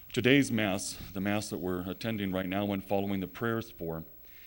Today's Mass, the Mass that we're attending right now and following the prayers for,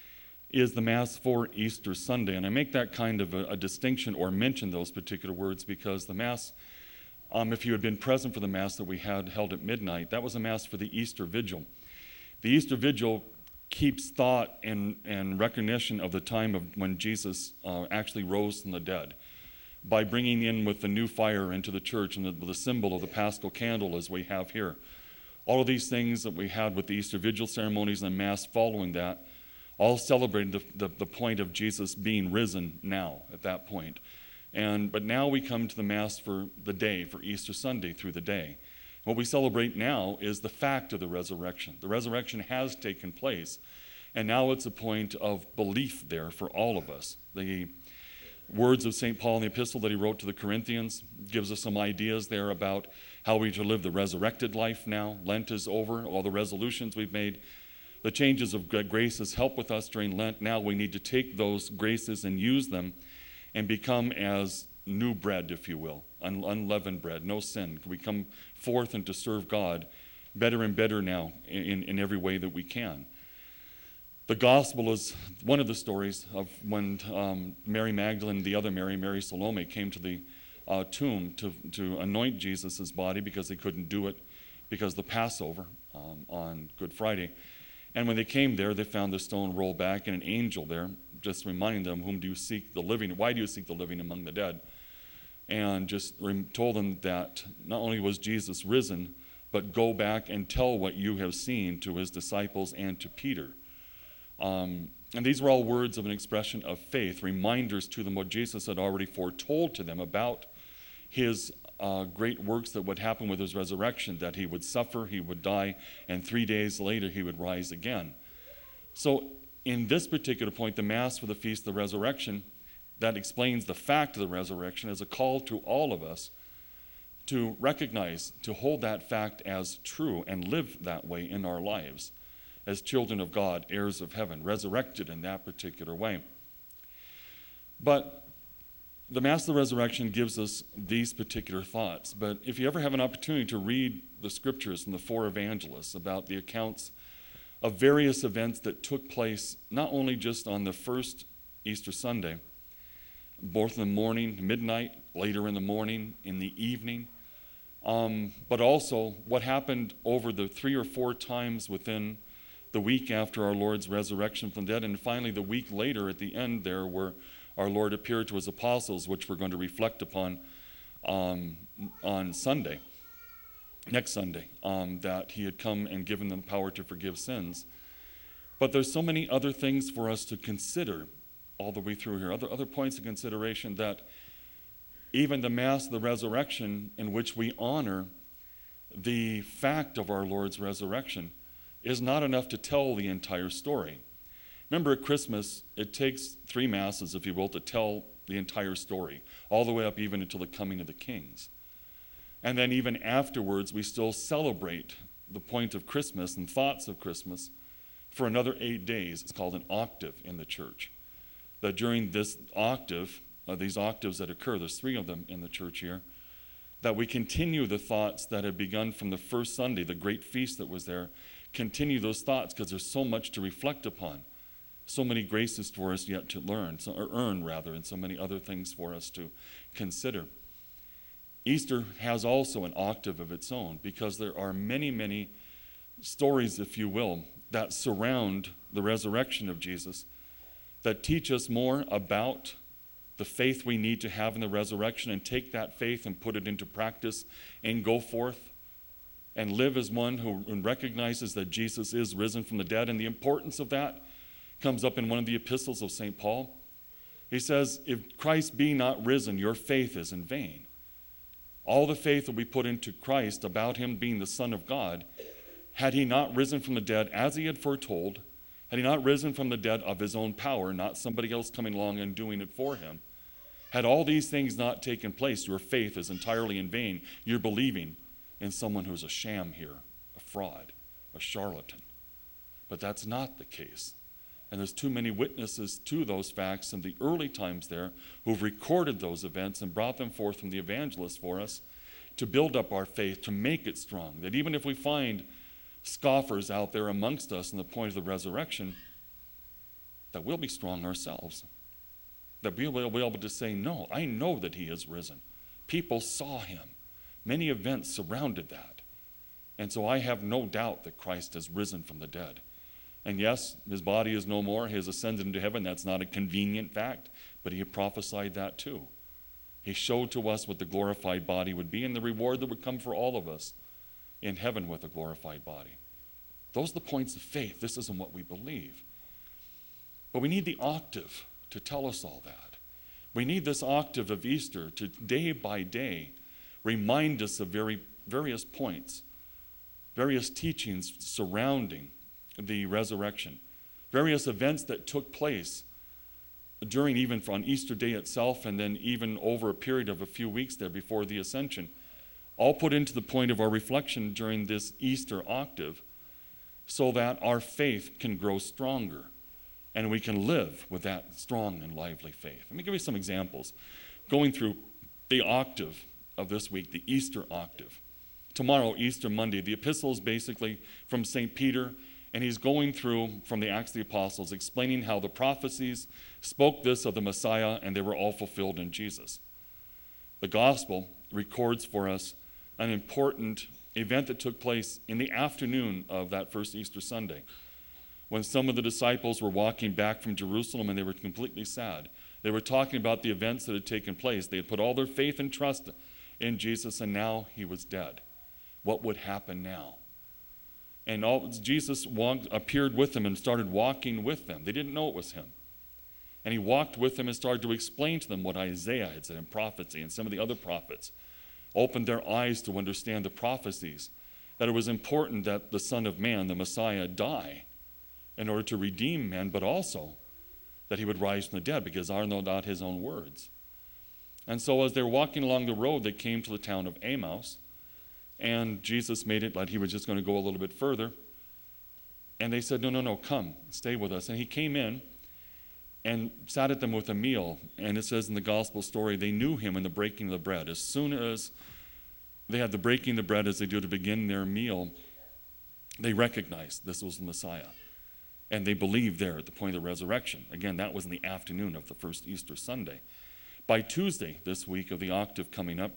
is the Mass for Easter Sunday. And I make that kind of a distinction or mention those particular words because the Mass, if you had been present for the Mass that we had held at midnight, that was a Mass for the Easter Vigil. The Easter Vigil keeps thought and recognition of the time of when Jesus actually rose from the dead by bringing in with the new fire into the church and the symbol of the Paschal candle as we have here. All of these things that we had with the Easter Vigil ceremonies and Mass following that all celebrated the point of Jesus being risen now at that point. But now we come to the Mass for the day, for Easter Sunday through the day. What we celebrate now is the fact of the resurrection. The resurrection has taken place, and now it's a point of belief there for all of us. The words of St. Paul in the epistle that he wrote to the Corinthians gives us some ideas there about how we should live the resurrected life now. Lent is over, all the resolutions we've made. The changes of graces help with us during Lent. Now we need to take those graces and use them and become as new bread, if you will, unleavened bread, no sin. We come forth and to serve God better and better now in every way that we can. The gospel is one of the stories of when Mary Magdalene, the other Mary, Mary Salome, came to the tomb to anoint Jesus' body because they couldn't do it because of the Passover on Good Friday. And when they came there, they found the stone rolled back and an angel there, just reminding them, whom do you seek the living? Why do you seek the living among the dead? And just told them that not only was Jesus risen, but go back and tell what you have seen to his disciples and to Peter. And these were all words of an expression of faith, reminders to them what Jesus had already foretold to them about his great works that would happen with his resurrection, that he would suffer, he would die, and 3 days later he would rise again. So in this particular point, the Mass for the Feast of the Resurrection, that explains the fact of the resurrection as a call to all of us to recognize, to hold that fact as true and live that way in our lives as children of God, heirs of heaven, resurrected in that particular way. But the Mass of the Resurrection gives us these particular thoughts. But if you ever have an opportunity to read the scriptures from the four evangelists about the accounts of various events that took place not only just on the first Easter Sunday, both in the morning, midnight, later in the morning, in the evening, but also what happened over the 3 or 4 times within the week after our Lord's resurrection from the dead, and finally the week later at the end there where our Lord appeared to his apostles, which we're going to reflect upon on Sunday, next Sunday, that he had come and given them power to forgive sins. But there's so many other things for us to consider all the way through here, other points of consideration, that even the Mass of the Resurrection, in which we honor the fact of our Lord's resurrection, is not enough to tell the entire story. Remember, at Christmas, it takes 3 Masses, if you will, to tell the entire story, all the way up even until the coming of the kings. And then even afterwards, we still celebrate the point of Christmas and thoughts of Christmas for another 8 days. It's called an octave in the church. That during this octave, these octaves that occur, there's 3 of them in the church here, that we continue the thoughts that had begun from the first Sunday, the great feast that was there, continue those thoughts because there's so much to reflect upon, so many graces for us yet to learn, or earn rather, and so many other things for us to consider. Easter has also an octave of its own because there are many, many stories, if you will, that surround the resurrection of Jesus that teach us more about the faith we need to have in the resurrection and take that faith and put it into practice and go forth and live as one who recognizes that Jesus is risen from the dead. And the importance of that comes up in one of the epistles of St. Paul. He says, if Christ be not risen, your faith is in vain. All the faith that we put into Christ about him being the Son of God, had he not risen from the dead as he had foretold, had he not risen from the dead of his own power, not somebody else coming along and doing it for him, had all these things not taken place, your faith is entirely in vain. You're believing in someone who's a sham here, a fraud, a charlatan. But that's not the case. And there's too many witnesses to those facts in the early times there who've recorded those events and brought them forth from the evangelists for us to build up our faith, to make it strong. That even if we find scoffers out there amongst us in the point of the resurrection, that we'll be strong ourselves. That we'll be able to say, no, I know that he is risen. People saw him. Many events surrounded that. And so I have no doubt that Christ has risen from the dead. And yes, his body is no more. He has ascended into heaven. That's not a convenient fact, but he had prophesied that too. He showed to us what the glorified body would be and the reward that would come for all of us in heaven with a glorified body. Those are the points of faith. This isn't what we believe. But we need the octave to tell us all that. We need this octave of Easter to day by day remind us of various points, various teachings surrounding the resurrection, various events that took place during, even on Easter Day itself, and then even over a period of a few weeks there before the ascension, all put into the point of our reflection during this Easter octave so that our faith can grow stronger and we can live with that strong and lively faith. Let me give you some examples. Going through the octave of this week, the Easter octave. Tomorrow, Easter Monday, the epistle is basically from St. Peter, and he's going through from the Acts of the Apostles, explaining how the prophecies spoke this of the Messiah, and they were all fulfilled in Jesus. The gospel records for us an important event that took place in the afternoon of that first Easter Sunday, when some of the disciples were walking back from Jerusalem and they were completely sad. They were talking about the events that had taken place. They had put all their faith and trust in Jesus, and now he was dead. What would happen now? And Jesus appeared with them and started walking with them. They didn't know it was him. And he walked with them and started to explain to them what Isaiah had said in prophecy and some of the other prophets. Opened their eyes to understand the prophecies, that it was important that the Son of Man, the Messiah, die in order to redeem men, but also that he would rise from the dead, because are not his own words. And so as they were walking along the road, they came to the town of Emmaus, and Jesus made it like he was just going to go a little bit further. And they said, no, come, stay with us. And he came in and sat at them with a meal. And it says in the gospel story, they knew him in the breaking of the bread. As soon as they had the breaking of the bread as they do to begin their meal, they recognized this was the Messiah. And they believed there at the point of the resurrection. Again, that was in the afternoon of the first Easter Sunday. By Tuesday this week of the octave coming up,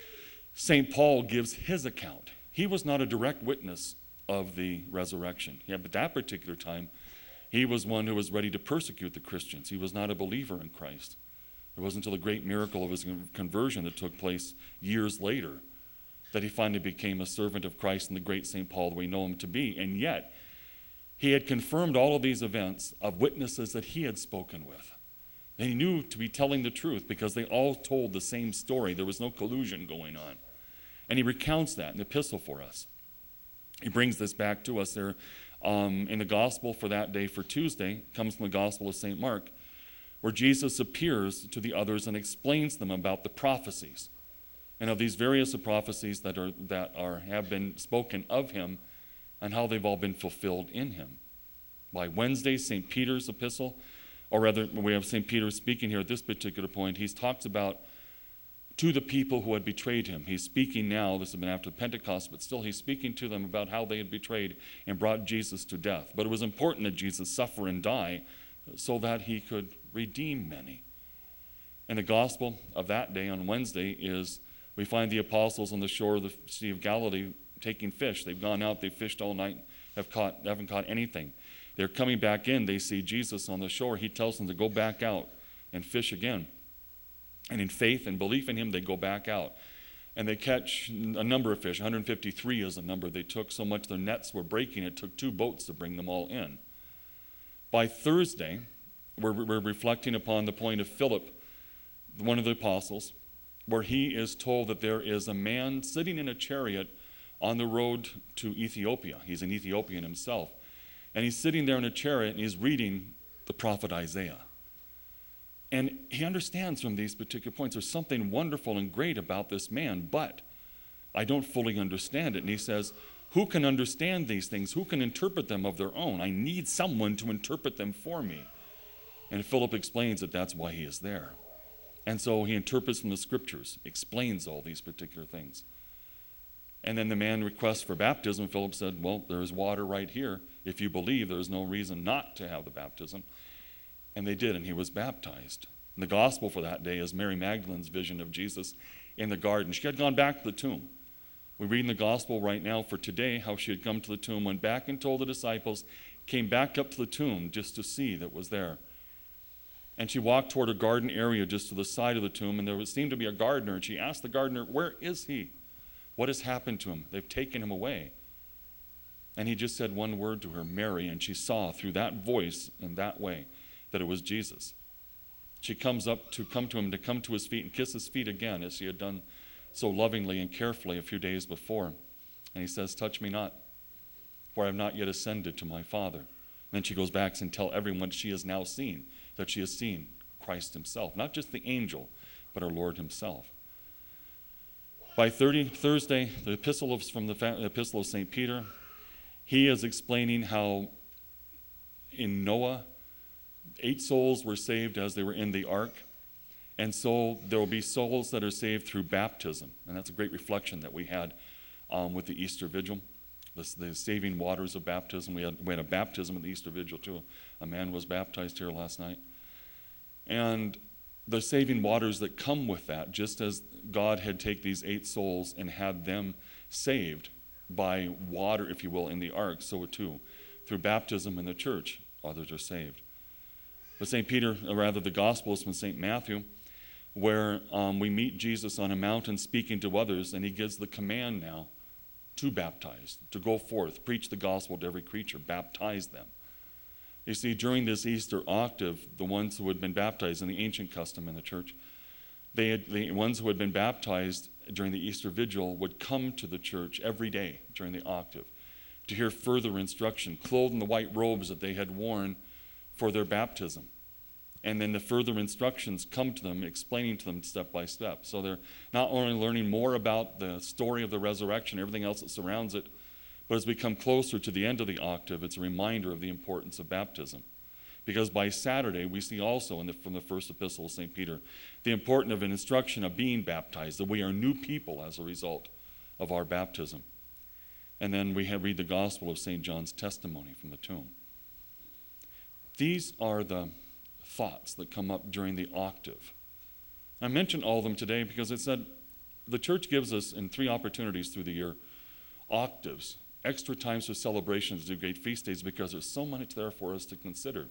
St. Paul gives his account. He was not a direct witness of the resurrection. But at that particular time, he was one who was ready to persecute the Christians. He was not a believer in Christ. It wasn't until the great miracle of his conversion that took place years later that he finally became a servant of Christ and the great St. Paul that we know him to be. And yet, he had confirmed all of these events of witnesses that he had spoken with. And he knew to be telling the truth because they all told the same story. There was no collusion going on. And he recounts that in the epistle for us. He brings this back to us there in the gospel for that day for Tuesday. It comes from the gospel of St. Mark, where Jesus appears to the others and explains to them about the prophecies and of these various prophecies that have been spoken of him and how they've all been fulfilled in him. By Wednesday, St. Peter's epistle, or rather, we have St. Peter speaking here at this particular point. He talks about to the people who had betrayed him. He's speaking now, this has been after Pentecost, but still he's speaking to them about how they had betrayed and brought Jesus to death. But it was important that Jesus suffer and die so that he could redeem many. And the gospel of that day on Wednesday is we find the apostles on the shore of the Sea of Galilee taking fish. They've gone out, they've fished all night, haven't caught anything. They're coming back in, they see Jesus on the shore. He tells them to go back out and fish again. And in faith and belief in him, they go back out. And they catch a number of fish. 153 is the number they took, so much their nets were breaking. It took 2 boats to bring them all in. By Thursday, we're reflecting upon the point of Philip, one of the apostles, where he is told that there is a man sitting in a chariot on the road to Ethiopia. He's an Ethiopian himself. And he's sitting there in a chariot and he's reading the prophet Isaiah. And he understands from these particular points there's something wonderful and great about this man, but I don't fully understand it. And he says, who can understand these things? Who can interpret them of their own? I need someone to interpret them for me. And Philip explains that that's why he is there. And so he interprets from the scriptures, explains all these particular things. And then the man requests for baptism. Philip said, well, there is water right here. If you believe, there is no reason not to have the baptism. And they did, and he was baptized. And the gospel for that day is Mary Magdalene's vision of Jesus in the garden. She had gone back to the tomb. We read in the gospel right now for today how she had come to the tomb, went back and told the disciples, came back up to the tomb just to see that was there. And she walked toward a garden area just to the side of the tomb, and there seemed to be a gardener, and she asked the gardener, where is he? What has happened to him? They've taken him away. And he just said one word to her, Mary, and she saw through that voice in that way that it was Jesus. She comes up to come to him, to come to his feet and kiss his feet again, as she had done so lovingly and carefully a few days before. And he says, touch me not, for I have not yet ascended to my Father. And then she goes back and tells everyone she has now seen, that she has seen Christ himself, not just the angel, but our Lord himself. By Thursday, the epistle from the epistle of St. Peter, he is explaining how in Noah, 8 souls were saved as they were in the ark. And so there will be souls that are saved through baptism. And that's a great reflection that we had with the Easter Vigil, the saving waters of baptism. We had a baptism at the Easter Vigil too. A man was baptized here last night. And the saving waters that come with that, just as God had taken these 8 souls and had them saved by water, if you will, in the ark, so too, through baptism in the church, others are saved. But St. Peter, or rather the Gospel is from St. Matthew, where we meet Jesus on a mountain speaking to others, and he gives the command now to baptize, to go forth, preach the gospel to every creature, baptize them. You see, during this Easter octave, the ones who had been baptized in the ancient custom in the church, the ones who had been baptized during the Easter Vigil would come to the church every day during the octave to hear further instruction, clothed in the white robes that they had worn for their baptism. And then the further instructions come to them, explaining to them step by step. So they're not only learning more about the story of the resurrection, everything else that surrounds it, but as we come closer to the end of the octave, it's a reminder of the importance of baptism. Because by Saturday, we see also from the first epistle of St. Peter, the importance of an instruction of being baptized, that we are new people as a result of our baptism. And then we read the Gospel of St. John's testimony from the tomb. These are the thoughts that come up during the octave. I mentioned all of them today because it said the church gives us in 3 opportunities through the year octaves, extra times for celebrations, do great feast days, because there's so much there for us to consider.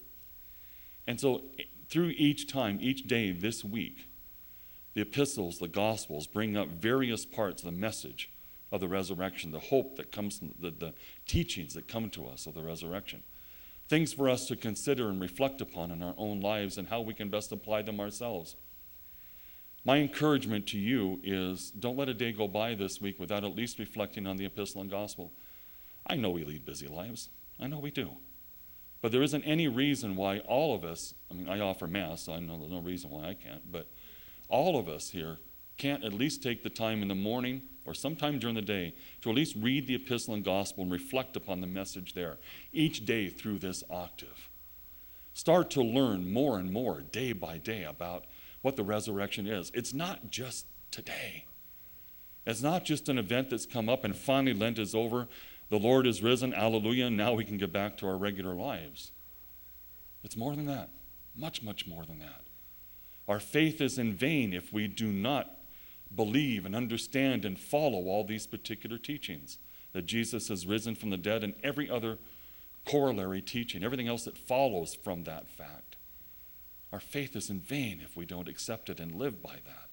And so through each time, each day this week, the epistles, the gospels bring up various parts of the message of the resurrection, the hope that comes from the teachings that come to us of the resurrection. Things for us to consider and reflect upon in our own lives and how we can best apply them ourselves. My encouragement to you is don't let a day go by this week without at least reflecting on the epistle and gospel. I know we lead busy lives. I know we do. But there isn't any reason why all of us, I offer Mass, so I know there's no reason why I can't, but all of us here can't at least take the time in the morning or sometime during the day to at least read the epistle and gospel and reflect upon the message there each day through this octave. Start to learn more and more day by day about what the resurrection is. It's not just today. It's not just an event that's come up and finally Lent is over. The Lord is risen, hallelujah, and now we can get back to our regular lives. It's more than that, much, much more than that. Our faith is in vain if we do not believe and understand and follow all these particular teachings, that Jesus has risen from the dead and every other corollary teaching, everything else that follows from that fact. Our faith is in vain if we don't accept it and live by that.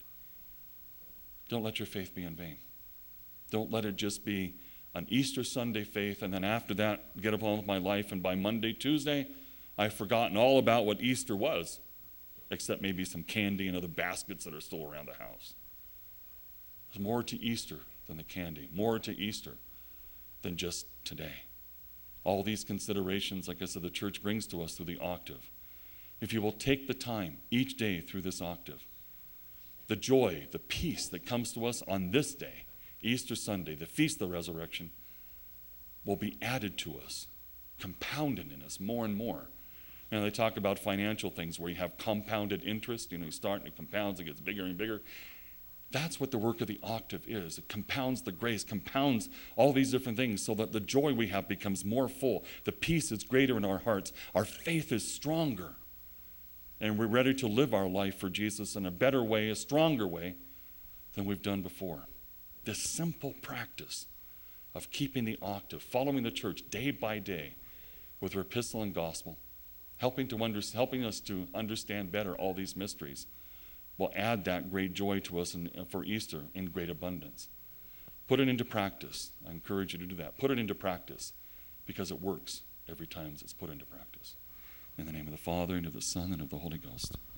Don't let your faith be in vain. Don't let it just be an Easter Sunday faith, and then after that, get on with my life, and by Monday, Tuesday, I've forgotten all about what Easter was, except maybe some candy and other baskets that are still around the house. There's more to Easter than the candy, more to Easter than just today. All these considerations, like I said, the church brings to us through the octave. If you will take the time each day through this octave, the joy, the peace that comes to us on this day, Easter Sunday, the Feast of the Resurrection, will be added to us, compounded in us more and more. And they talk about financial things where you have compounded interest. You start and it compounds, it gets bigger and bigger. That's what the work of the octave is. It compounds the grace, compounds all these different things so that the joy we have becomes more full. The peace is greater in our hearts. Our faith is stronger. And we're ready to live our life for Jesus in a better way, a stronger way than we've done before. This simple practice of keeping the octave, following the church day by day with her epistle and gospel, helping us to understand better all these mysteries, will add that great joy to us for Easter in great abundance. Put it into practice. I encourage you to do that. Put it into practice because it works every time it's put into practice. In the name of the Father, and of the Son, and of the Holy Ghost.